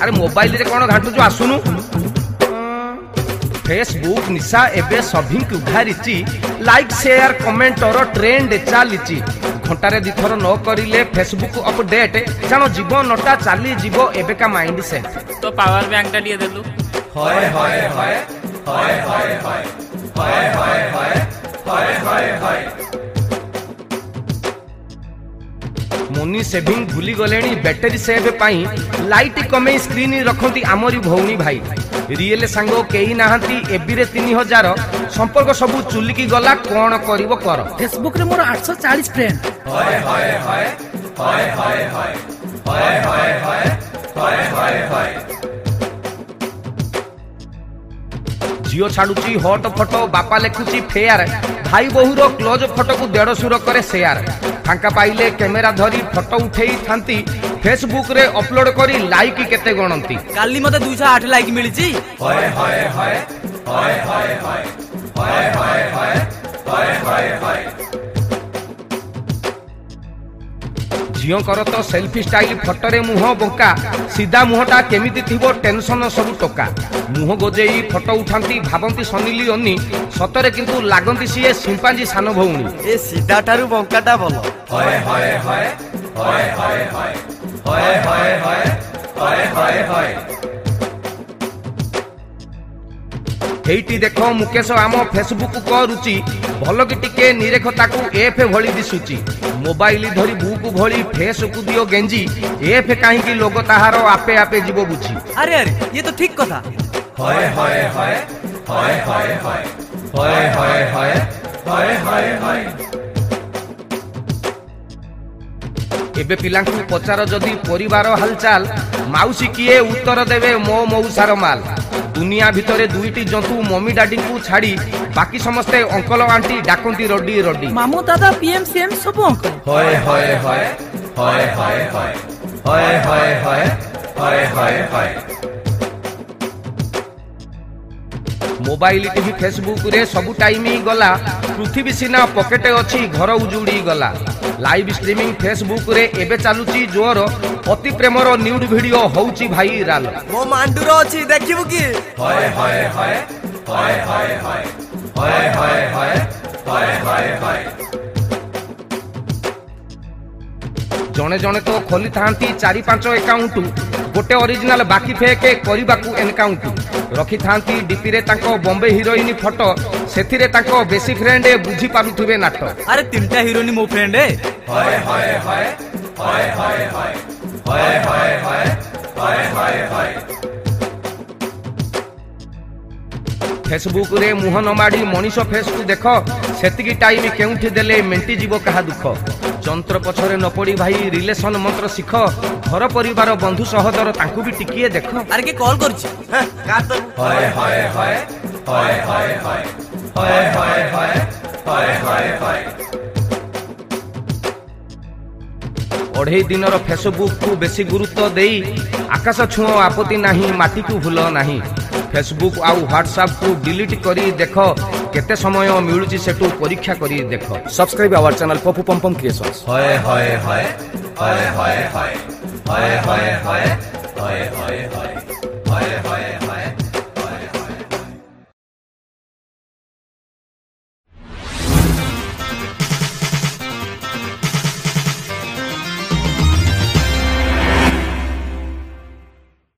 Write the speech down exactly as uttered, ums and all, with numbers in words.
अरे मोबाइल रे कौन घाटुचु आसुनु फेसबुक निशा एबे सभी उघारी लाइक शेयर कमेंट और ट्रेंड चली घंटारे दिथर न करिले फेसबुक अपडेट जानो जीव नटा चली जीव एबे का माइंड सेट तो पावर बैंक टा दिए देलु हाय हाय हाय हाय हाय हाय हाय हाय हाय हाय हाय मोनी सेविंग भूली गलेनी बैटरी सेव पाई लाइट कमे स्क्रीन रखती आमरी भौणी भाई रियल सांग केही नाहंती एबिरे तीन हजार संपर्क सबु चुलिकी गला कौन करिवो कर फेसबुक रे मोर आठ सौ चालीस फ्रेंड हाय हाय हाय हाय हाय हाय हाय हाय हाय हाय हाय हाय जियो छाड़ुची हॉट फोटो बापा लेखुची फेयर भाई बहुर क्लोज फोटो को देढ़ सुर करे शेयर फांका पाइले कैमेरा धरी फोटो उठेई थांती फेसबुक रे अपलोड करी लाइक केते गणंती काली मते दो सौ आठ लाइक मिलिची हाय हाय हाय हाय हाय हाय हाय हाय हाय हाय हाय हाय झियो कर तो सेल्फी स्टाइल फोटो रे मुह बंका सीधा मुहटा केमिति थिबो टेंशन सब टोका मुह गोजेई फोटो उठांती भाबंती सनी लियोनी सतरे किंतु लागंती सीए सिंपांजी सान भौणी ए सीधा ठारू बंकाटा बोलो हाय हाय हाय हाय हाय हाय हाय हाय हाय हाय हाय हाय हेइटी देखो मुकेश आम फेसबुक करुची भल कि टिके निरेख ताकू एफ भली दिसुची मोबाइल धरी बुक भली फेस को दियो गेंजी एफ काहे लोग ताहार आपे आपे जीव बुझी अरे अरे ये तो ठीक कथा हाय हाय हाय हाय हाय हाय हाय हाय हाय हाय हाय हाय एबे पिलांकु पचार जदि परिवार हालचाल माउसी किए उत्तर देवे मो मौसार माल दुनिया भितरे दुईटी जंतु मम्मी डाडी को छाड़ी बाकी समस्ते अंकल आंटी डाकंती रड्डी रड्डी मामू दादा पीएम सीएम सब अंकल हाय हाय हाय हाय हाय हाय हाय हाय हाय हाय हाय हाय मोबाइल टीवी फेसबुक रे सब टाइम ही गला पृथ्वी सीना पकेटे अच्छी घर उजुड़ी गला लाइव स्ट्रीमिंग फेसबुक रे एबे चालुची जोर अति प्रेमर न्यूड वीडियो होउची भाई राल मो मांडुर अछि देखिबु की हाय हाय हाय हाय हाय हाय हाय हाय हाय हाय हाय हाय जणे जणे तो खोली थांती चारि पांच अकाउंट गोटे ओरिजिनल बाकी फेके करिबाकू एनकाउंट रखी थांती डीपी रे तांको बॉम्बे हीरोइन फोटो सेथिरे तांको बेसी फ्रेंड बुझी पारुथुबे नाटो अरे तीनटा हीरोइन मो फ्रेंड है हाय हाय हाय हाय हाय हाय हाय हाय हाय हाय हाय हाय फेसबुक रे मुह नमाड़ी मनीष फेस को देख सेतिकी टाइम केउठी देले मेंटी जीव कहा दुख जंत्र पछरे न पड़ी भाई रिलेशन मंत्र शिख घर परिवार बंधु सहोदर तांकु भी टिकिए देख अरे के कॉल करछि का तो हाय हाय हाय हाय हाय हाय हाय हाय हाय हाय हाय हाय अढ़े दिनर फेसबुक को बेसी गुरुत्व देई आकाश छुओ आपत्ति नहीं माटी को भूल नहीं फेसबुक आउ व्हाट्सएप को डिलीट करी देख केते समय मिलुची सेटू परीक्षा करी देख subscribe our channel Pappu Pampam creations हाय हाय हाय हाय हाय हाय हाय हाय हाय हाय हाय हाय हाय हाय